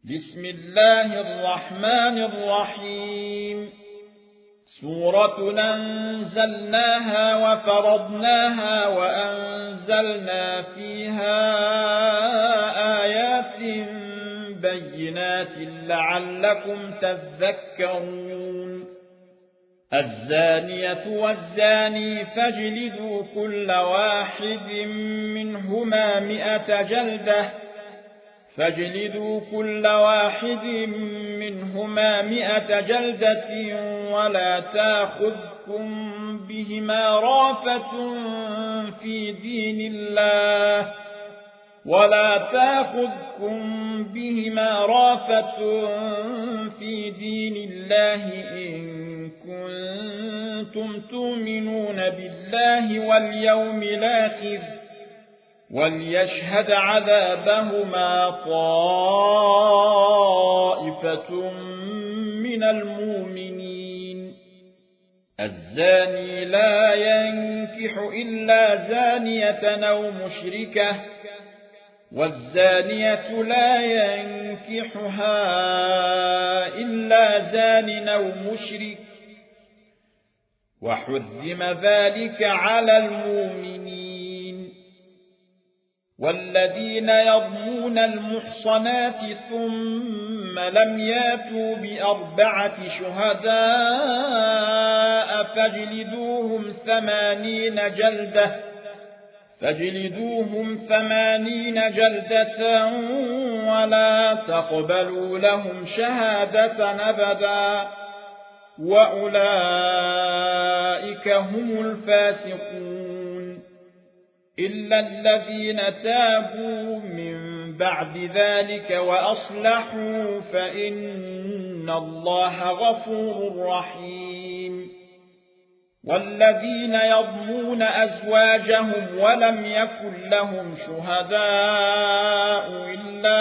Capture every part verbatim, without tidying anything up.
بسم الله الرحمن الرحيم. سورة أنزلناها وفرضناها وأنزلنا فيها آيات بينات لعلكم تذكرون. الزانية والزاني فاجلدوا كل واحد منهما مئة جلدة فاجلدوا كل واحد منهما مئة جلدة ولا تأخذكم بهما رأفة في دين الله ولا تأخذكم بهما رأفة في دين الله إن كنتم تؤمنون بالله واليوم الآخر وليشهد عذابهما طائفة من المؤمنين. الزاني لا ينكح إلا زانية أو مشركة والزانية لا ينكحها إلا زان أو مشرك وحرم ذلك على المؤمنين. والذين يرمون المحصنات ثم لم ياتوا بأربعة شهداء فاجلدوهم ثمانين جلدة فاجلدوهم ثمانين جلدة ولا تقبلوا لهم شهادة أبدا وأولئك هم الفاسقون إلا الذين تابوا من بعد ذلك وأصلحوا فإن الله غفور رحيم. والذين يضمون أزواجهم ولم يكن لهم شهداء إلا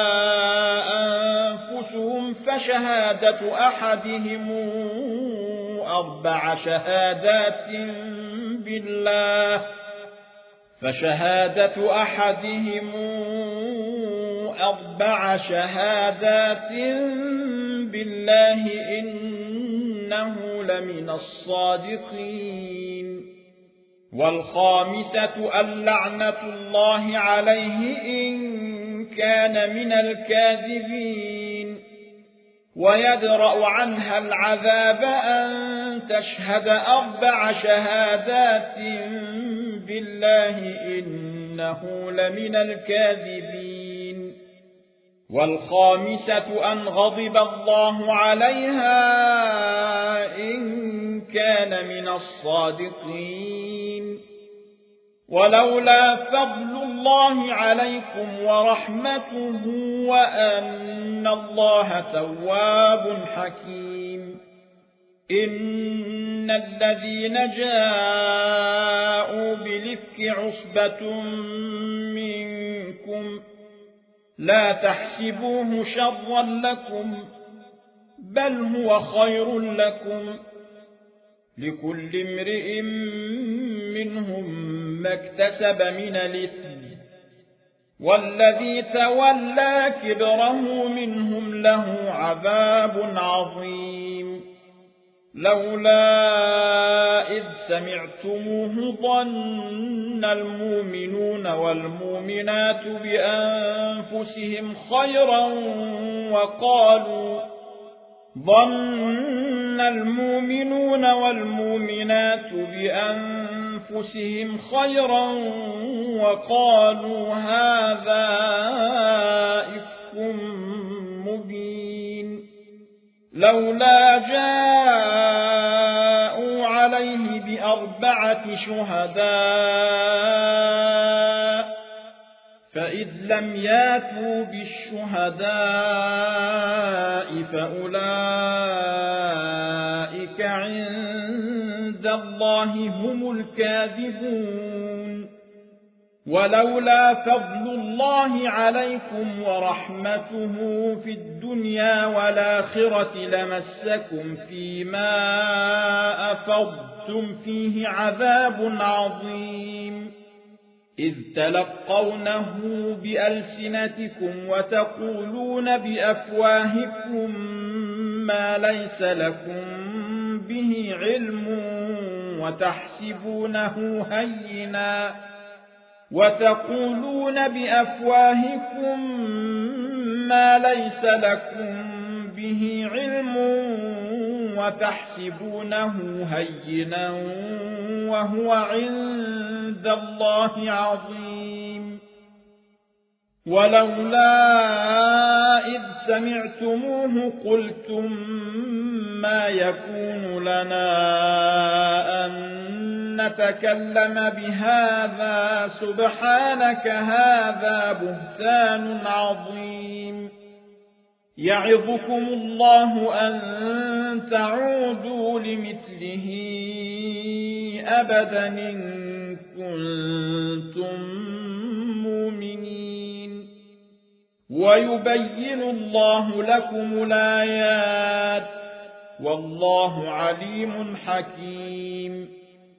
أنفسهم فشهادة أحدهم أربع شهادات بالله فشهادة أحدهم أربع شهادات بالله إنه لمن الصادقين. والخامسة اللعنة الله عليه إن كان من الكاذبين ويدرأ عنها العذاب أن تشهد أربع شهادات بالله إنه لمن الكاذبين. والخامسة أن غضب الله عليها إن كان من الصادقين. ولولا فضل الله عليكم ورحمته وأن الله تواب حكيم. إن الذين جاءوا بالإفك عصبة منكم لا تحسبوه شرا لكم بل هو خير لكم لكل امرئ منهم ما اكتسب من الإثم والذي تولى كبره منهم له عذاب عظيم. لولا إذ سمعتموه ظن المؤمنون والمؤمنات بأنفسهم خيرا وقالوا ظن المؤمنون والمؤمنات بأنفسهم خيرا وقالوا هذا إفك مبين. لولا جاءوا عليه بأربعة شهداء فإذ لم ياتوا بالشهداء فأولئك عند الله هم الكاذبون. ولولا فضل الله عليكم ورحمته في الدنيا والآخرة لمسكم فيما أفضتم فيه عذاب عظيم. إذ تلقونه بألسنتكم وتقولون بأفواهكم ما ليس لكم به علم وتحسبونه هينا وتقولون بأفواهكم ما ليس لكم به علم وتحسبونه هينا وهو عند الله عظيم. ولولا إذ سمعتموه قلتم ما يكون لنا أن نتكلم بهذا سبحانك هذا بهتان عظيم. يعظكم الله أن تعودوا لمثله أبدا إن كنتم مؤمنين. ويبين الله لكم الآيات والله عليم حكيم.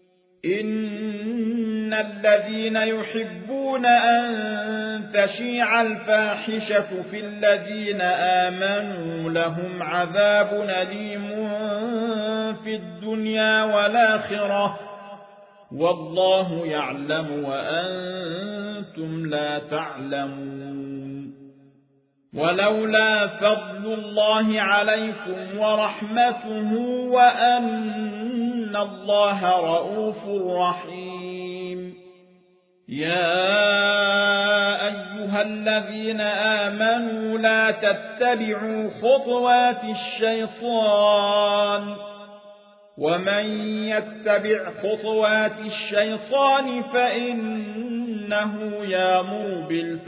إن الذين يحبون أن تشيع الفاحشة في الذين آمنوا لهم عذاب أليم في الدنيا والآخرة والله يعلم وأنتم لا تعلمون. ولولا فضل الله عليكم ورحمته وأن الله رؤوف رحيم. يا أيها الذين آمنوا لا تتبعوا خطوات الشيطان ومن يتبع خطوات الشيطان فإنه يأمر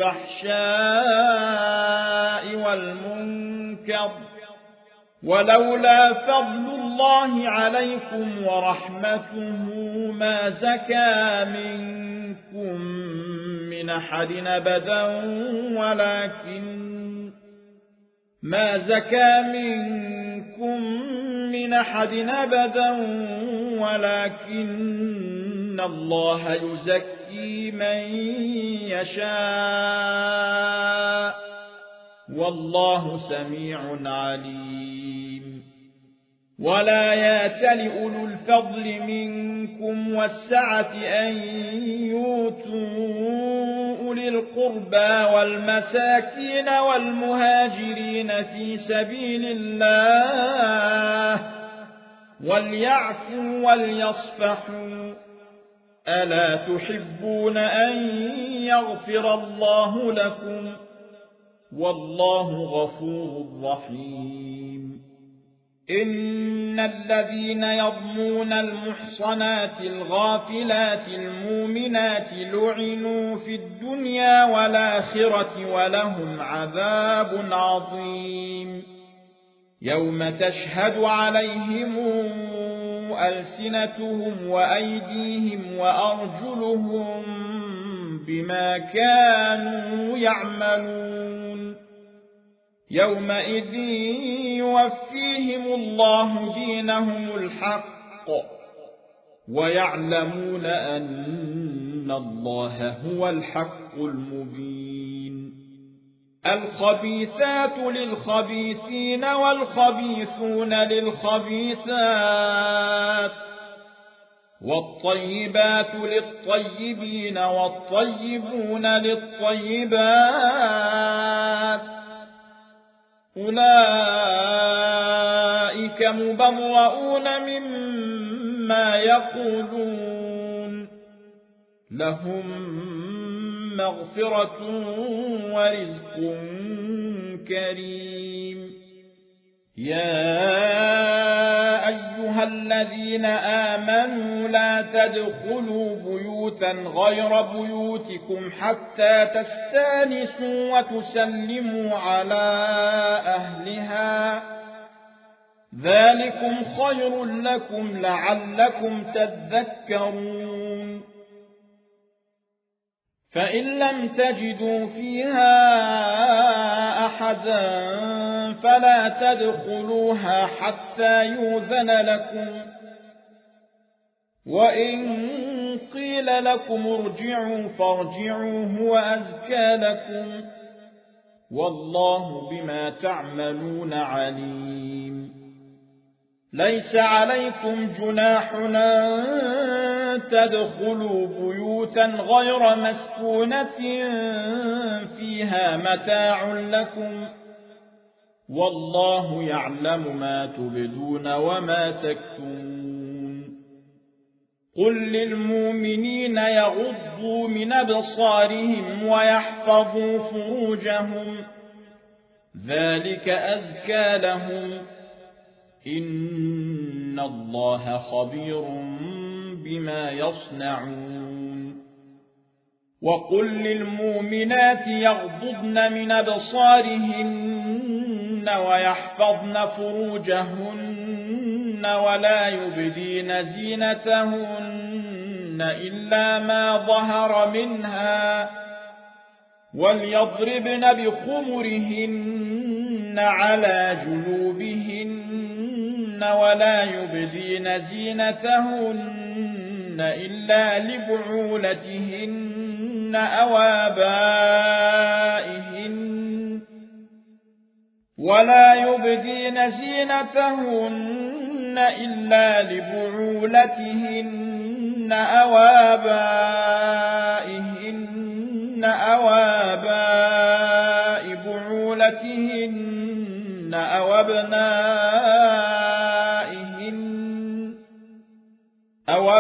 بالفحشاء والمنكر. ولولا فضل الله عليكم ورحمته ما زكى منكم من أحد أبدا ولكن ما زكى منكم من أحد أبدا ولكن الله يزكي من يشاء والله سميع عليم. ولا يأتل أولو الفضل منكم والسعة أن يؤتوا أولي القربى والمساكين والمهاجرين في سبيل الله وليعفوا وليصفحوا. ألا تحبون أن يغفر الله لكم والله غفور رحيم. إن الذين يضمون المحصنات الغافلات المؤمنات لعنوا في الدنيا والآخرة ولهم عذاب عظيم. يوم تشهد عليهم ألسنتهم وأيديهم وأرجلهم بما كانوا يعملون. يومئذ يوفيهم الله دينهم الحق ويعلمون أن الله هو الحق المبين. الخبيثات للخبيثين والخبيثون للخبيثات والطيبات للطيبين والطيبون للطيبات أولئك مبرؤون مما يقولون لهم مغفرة ورزق كريم. يا أيها الذين آمنوا لا تدخلوا بيوتا غير بيوتكم حتى تستانسوا وتسلموا على أهلها ذلكم خير لكم لعلكم تذكرون. فإن لم تجدوا فيها أحدا فلا تدخلوها حتى يؤذن لكم وإن قيل لكم ارجعوا فارجعوا هو أزكى لكم والله بما تعملون عليم ليس عليكم جناح أن تدخلوا بيوتا غير مسكونة فيها متاع لكم والله يعلم ما تبدون وما تكتمون قل للمؤمنين يغضوا من أبصارهم ويحفظوا فروجهم ذلك أزكى لهم إن الله خبير بما يصنعون وقل للمؤمنات يغضضن من أبصارهن ويحفظن فروجهن ولا يبدين زينتهن إلا ما ظهر منها وليضربن بخمرهن على جنوبهن ولا يبدين زينتهن إلا لبعولتهن أو آبائهن ولا يبدين زينتهن إلا لبعولتهن أو آبائهن أو آباء بعولتهن أو أبنائهن أو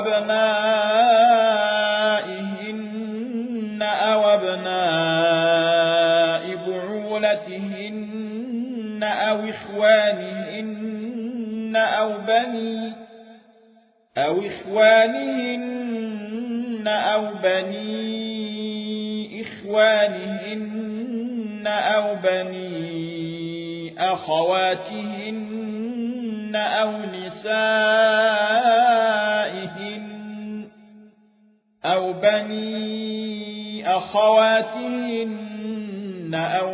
أبنائهن أو أبناء بعولتهن أو إخوانهن أو بني أو إخوانهن أو بني إخوانهن أو بني أخواتهن أو نسائهن أو بني أخواتهن أو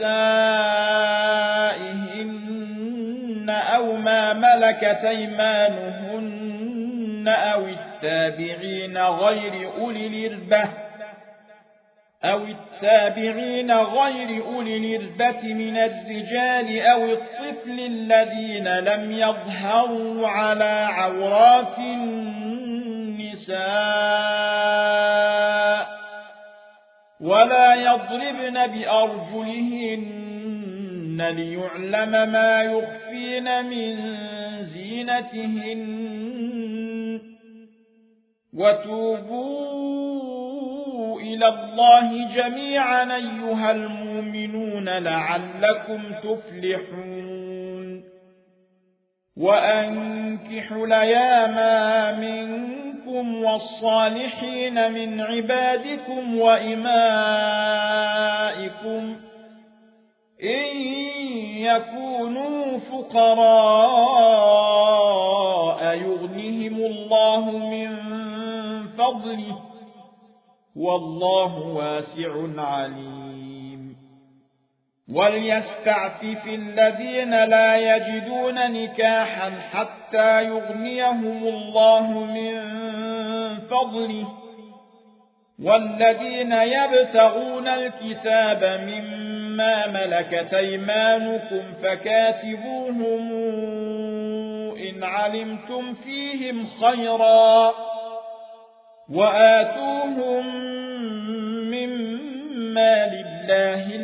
نسائهن أو ما ملكت أيمانهن أو التابعين غير أولي الإربة أو التابعين غير أولي الإربة من الرجال أو الطفل الذين لم يظهروا على عورات النساء ولا يضربن بأرجلهن ليعلم ما يخفين من زينتهن وتوبوا إلى الله جميعا أيها المؤمنون لعلكم تفلحون وأنكحوا الأيام منكم والصالحين من عبادكم وإمائكم إن يكونوا فقراء يغنهم الله من فضله والله واسع عليم وليستعفف الذين لا يجدون نكاحا حتى يغنيهم الله من فضله والذين يبتغون الكتاب مما ملكت أيمانكم فكاتبوهم إن علمتم فيهم خيرا وآتوهم مما لله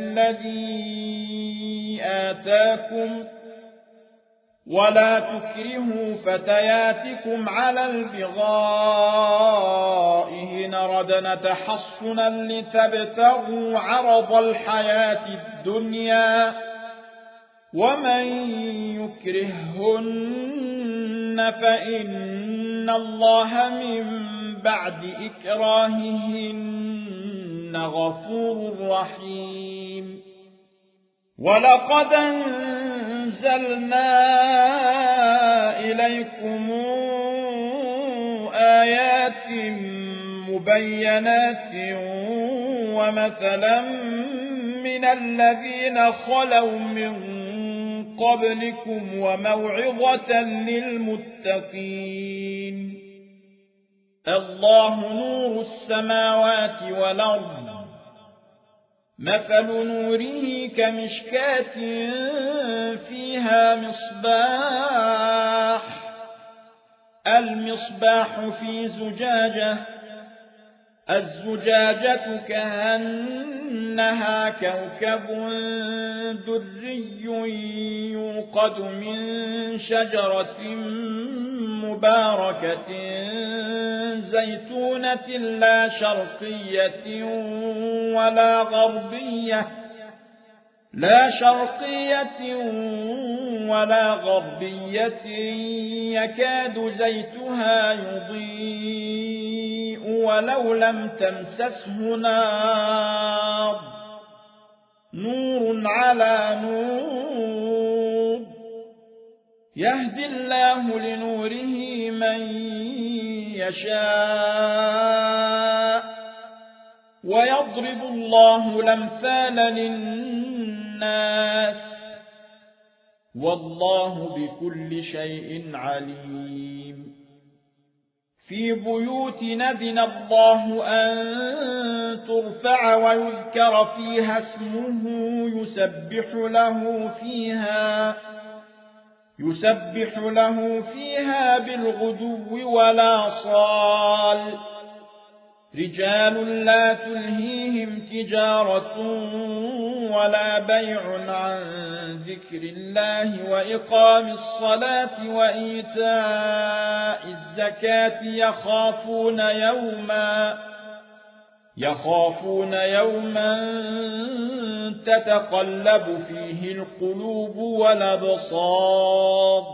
الذي آتاكم ولا تكرهوا فتياتكم على البغاء إن ردنا تحصنا لتبتغوا عرض الحياة الدنيا ومن يكرههن فإن الله من بعد إكراههن غفور رحيم ولقد أنزلنا إليكم آيات مبينات ومثلا من الذين خلوا من قبلكم وموعظة للمتقين الله نور السماوات والأرض مثل نوره كمشكاة فيها مصباح المصباح في زجاجة الزجاجة كأنها كوكب دري يوقد من شجرة مباركة زيتونة لا شرقية ولا غربية لا شرقية ولا غربية يكاد زيتها يضيء ولو لم تمسسه نار نور على نور يهدي الله لنوره من يشاء ويضرب الله الأمثال للناس والله بكل شيء عليم في بيوت نذن الله أن ترفع ويذكر فيها اسمه يسبح له فيها يسبح له فيها بالغدو والآصال رجال لا تلهيهم تجارة ولا بيع عن ذكر الله وإقام الصلاة وإيتاء الزكاة يخافون يوما يخافون يوما تتقلب فيه القلوب والأبصار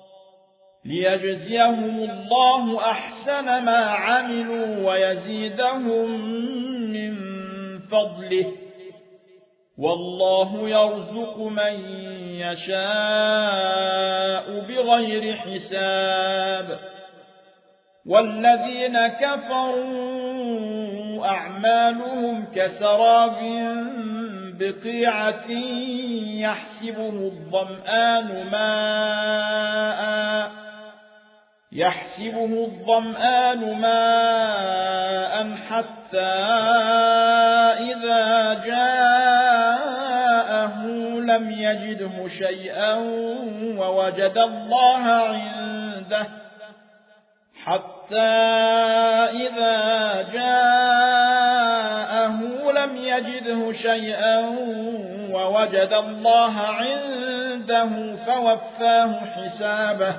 ليجزيهم الله أحسن ما عملوا ويزيدهم من فضله والله يرزق من يشاء بغير حساب والذين كفروا أعمالهم كسراب بقيعة يحسبه الظمآن ماء يحسبه الظمآن ماء حتى إذا جاءه لم يجده شيئا ووجد الله عنده حتى إذا جاءه لم يجده شيئا ووجد الله عنده فوفاه حسابه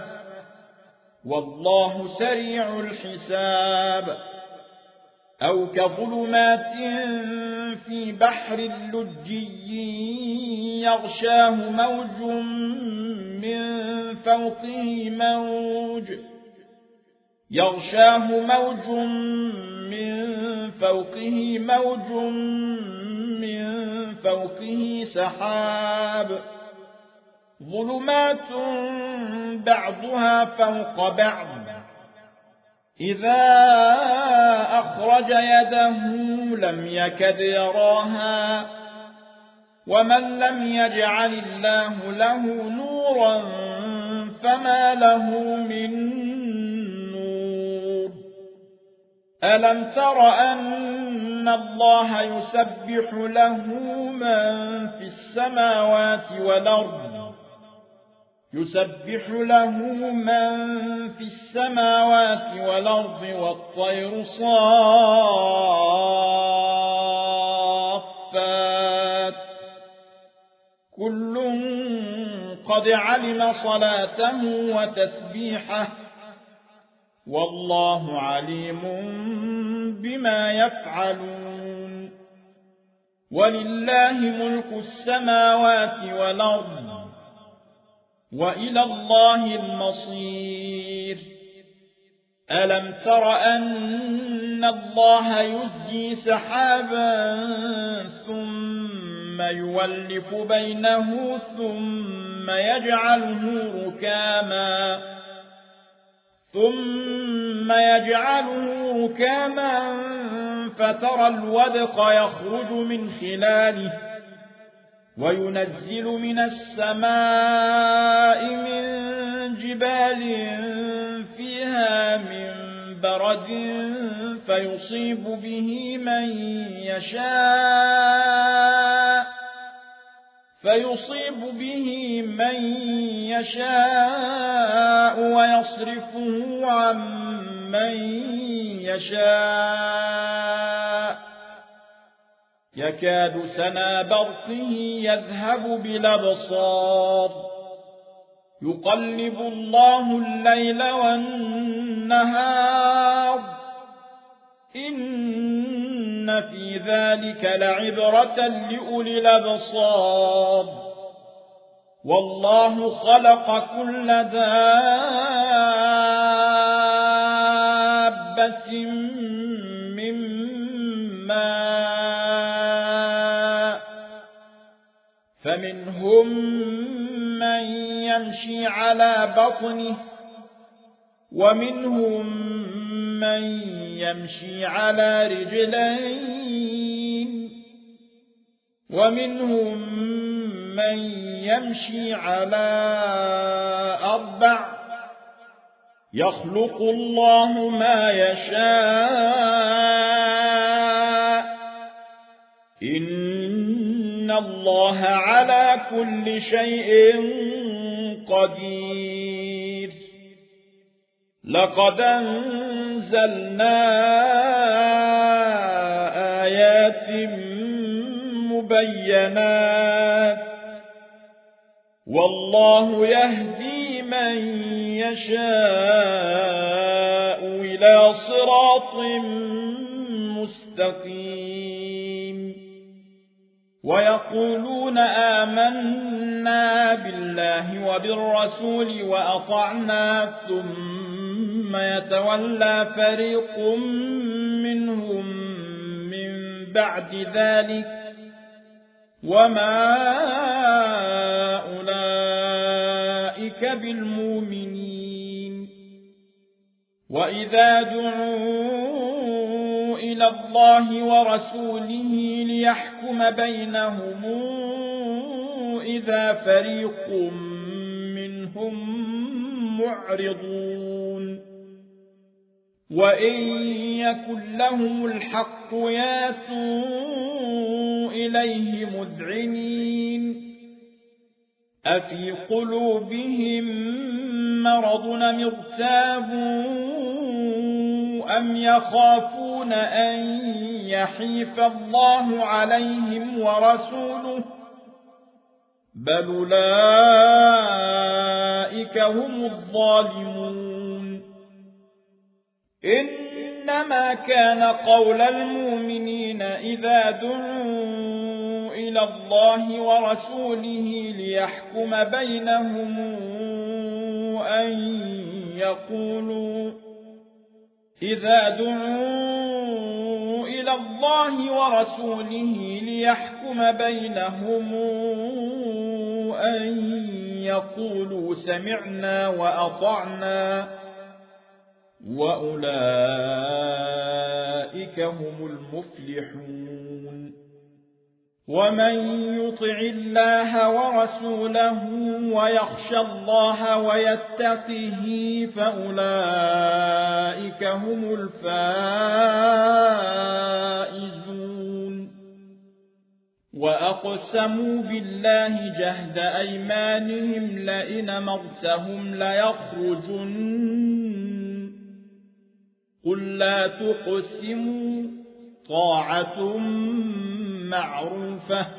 والله سريع الحساب أو كظلمات في بحر لجي يغشاه موج من فوقه موج يغشاه موج من فوقه موج من فوقه سحاب ظلمات بعضها فوق بعض إذا أخرج يده لم يكد يراها ومن لم يجعل الله له نورا فما له من ألم تر أن الله يسبح له من في السماوات والأرض يسبح له من في السماوات والأرض والطير صافات كل قد علم صلاته وتسبيحه والله عليم بما يفعلون ولله ملك السماوات والأرض وإلى الله المصير ألم تر أن الله يزجي سحابا ثم يولف بينه ثم يجعله ركاما ثم يجعله ركاما فترى الودق يخرج من خلاله وينزل من السماء من جبال فيها من برد فيصيب به من يشاء فيصيب به من يشاء ويصرفه عن من يشاء يكاد سنا برقه يذهب بالأبصار يقلب الله الليل والنهار إن في ذلك لعبرة لأولي الأبصار والله خلق كل دابة من ماء فمنهم من يمشي على بطنه ومنهم من يمشي على رجلين ومنهم من يمشي على أربع يخلق الله ما يشاء إن الله على كل شيء قدير لقد أنزلنا آيات مبينات والله يهدي من يشاء إلى صراط مستقيم ويقولون آمنا بالله وبالرسول وأطعنا ثم يتولى فريق منهم من بعد ذلك وما أولئك بالمؤمنين وإذا دعوا إلى الله ورسوله ليحكم بينهم إذا فريق منهم معرضون وإن يكن لهم الحق ياتوا إليه مذعنين أفي قلوبهم مرض أم ارتابوا أم يخافون أن يحيف الله عليهم ورسوله بل أولئك هم الظالمون إنما كان قول المؤمنين إذا دعوا إلى الله ورسوله ليحكم بينهم أن يقولوا إذا دعوا إلى الله ورسوله ليحكم بينهم أن يقولوا سمعنا وأطعنا وأولئك هم المفلحون ومن يطع الله ورسوله ويخشى الله ويتقه فأولئك هم الفائزون وأقسموا بالله جهد أيمانهم لئن أمرتهم ليخرجن قل لا تقسموا طاعة معروفة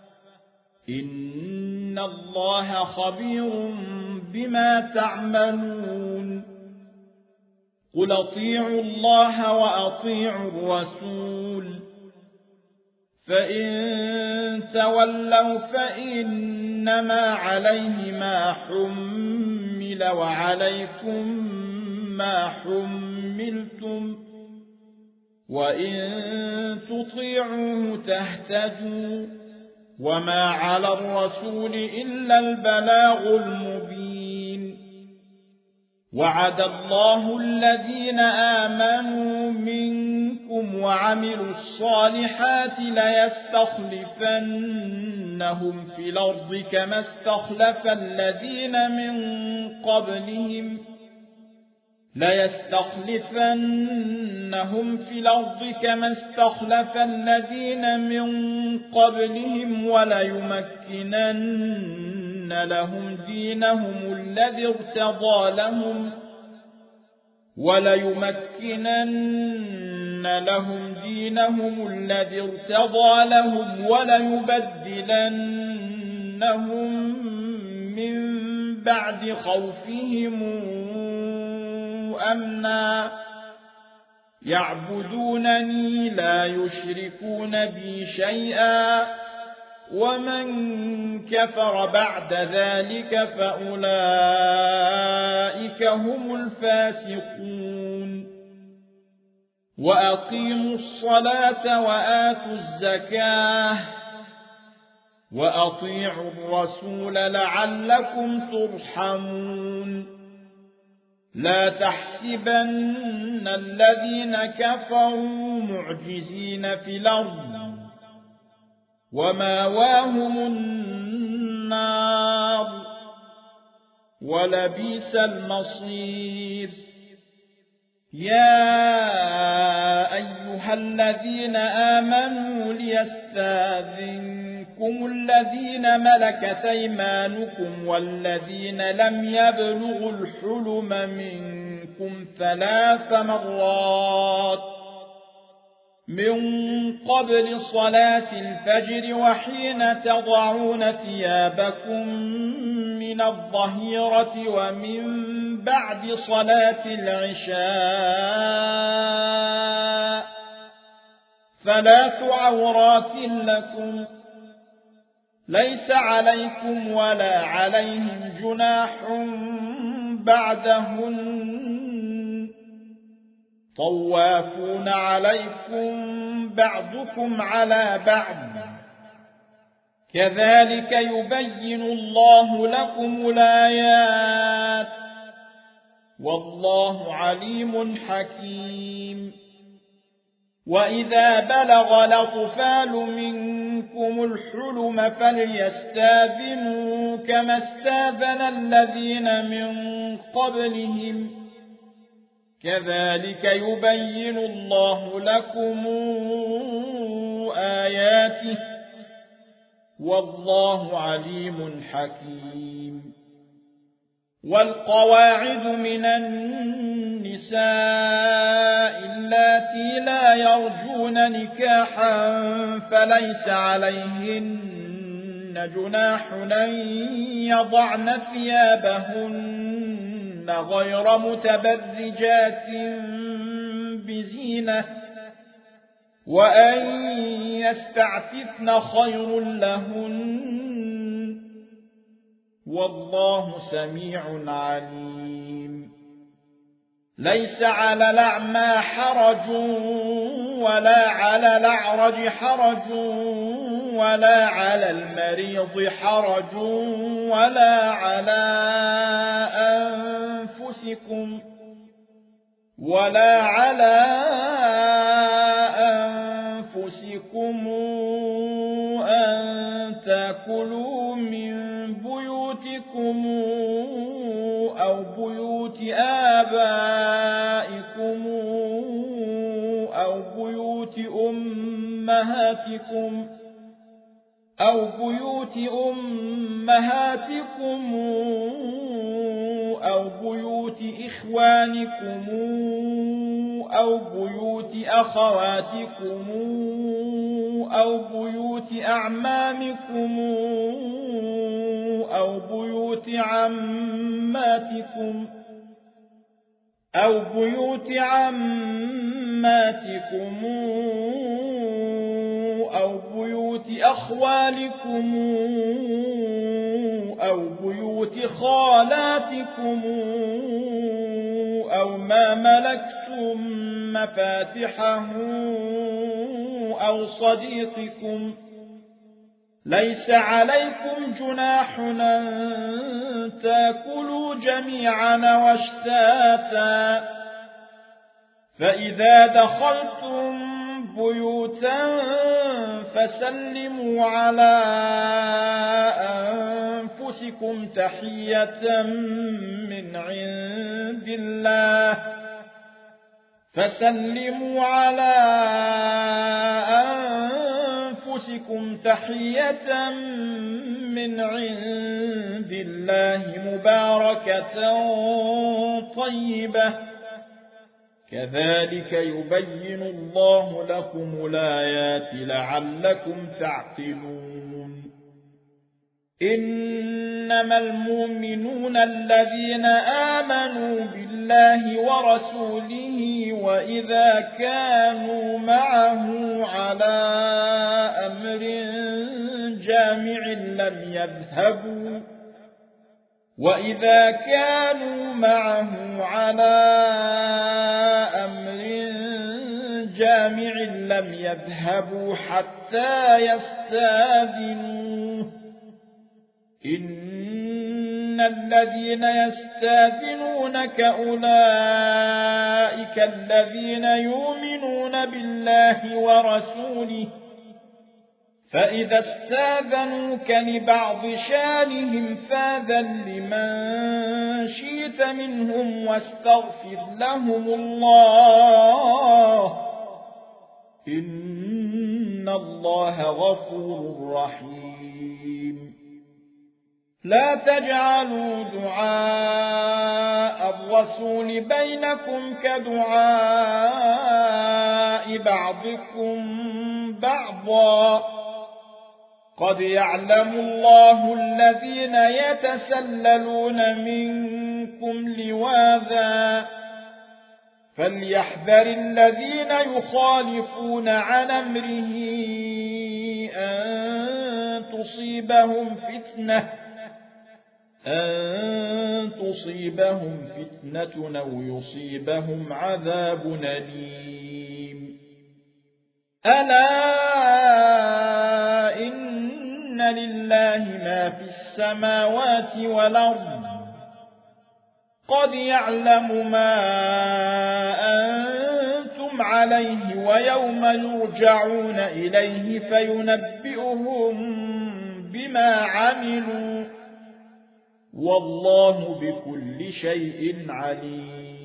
إن الله خبير بما تعملون قل أطيعوا الله وأطيعوا الرسول فإن تولوا فإنما عليه ما حمل وعليكم ما حملتم وإن تطيعوه تهتدوا وما على الرسول إلا البلاغ المبين وعد الله الذين آمنوا منكم وعملوا الصالحات ليستخلفنهم في الأرض كما استخلف الذين من قبلهم ليستخلفنهم في الأرض كما استخلف الذين من قبلهم وليمكنن لهم دينهم الذي ارتضى لهم وليمكنن لهم دينهم الذي ارتضى لهم وليبدلنهم من بعد خوفهم أمنا يعبدونني لا يشركون بي شيئا ومن كفر بعد ذلك فأولئك هم الفاسقون وأقيموا الصلاة وآتوا الزكاة وأطيعوا الرسول لعلكم ترحمون لا تحسبن الذين كفروا معجزين في الأرض وماواهم النار ولبئس المصير يا أيها الذين آمنوا ليستاذنكم الذين ملكت أيمانكم والذين لم يبلغوا الحلم منكم ثلاث مرات من قبل صلاة الفجر وحين تضعون ثيابكم من الظهيرة ومن بعد صلاة العشاء ثلاث عورات لكم ليس عليكم ولا عليهم جناح بعدهن طوافون عليكم بعضكم على بعض كذلك يبين الله لكم الآيات والله عليم حكيم وإذا بلغ الأطفال منكم الحلم فليستاذنوا كما استاذن الذين من قبلهم كذلك يبين الله لكم آياته والله عليم حكيم والقواعد من النساء اللاتي لا يرجون نكاحا فليس عليهن جناح أن يضعن ثيابهن غير متبرجات بزينة وأن يستعففن خير لهن والله سميع عليم ليس على الأعمى حرج ولا على الأعرج حرج ولا على المريض حرج ولا على أنفسكم ولا على أنفسكم أن تأكلوا من بيوتكم أو بيوت آبائكم أو بيوت أمهاتكم أو بيوت أمهاتكم أو بيوت إخوانكم أو بيوت أخواتكم أو بيوت أعمامكم أو بيوت عماتكم أو بيوت عماتكم أو بيوت أخوالكم أو بيوت خالاتكم أو ما ملكتم مفاتحه أو صديقكم ليس عليكم جناح أن تأكلوا جميعا واشتاتا فإذا دخلتم بيوتا فسلموا على أنفسكم تحية من عند الله فسلموا على أنفسكم تحية من عند الله مباركة طيبة كذلك يبين الله لكم الآيات لعلكم تعقلون إنما المؤمنون الذين آمنوا بالله ورسوله وإذا كانوا معه على أمر جامع لم يذهبوا وإذا كانوا معه على أمر جامع لم يذهبوا حتى يستاذنوه إن الذين يستاذنونك أولئك الذين يؤمنون بالله ورسوله فإذا استاذنوك لبعض شانهم فاذن لمن شئت منهم واستغفر لهم الله إن الله غفور رحيم لا تجعلوا دعاء الرسول بينكم كدعاء بعضكم بعضا قد يعلم الله الذين يتسللون منكم لواذا فليحذر الذين يخالفون عن أمره أن تصيبهم فتنة أن تصيبهم فتنة أو يصيبهم عذاب أليم ألا إن لله ما في السماوات والأرض قد يعلم ما أنتم عليه ويوم يرجعون إليه فينبئهم بما عملوا والله بكل شيء عليم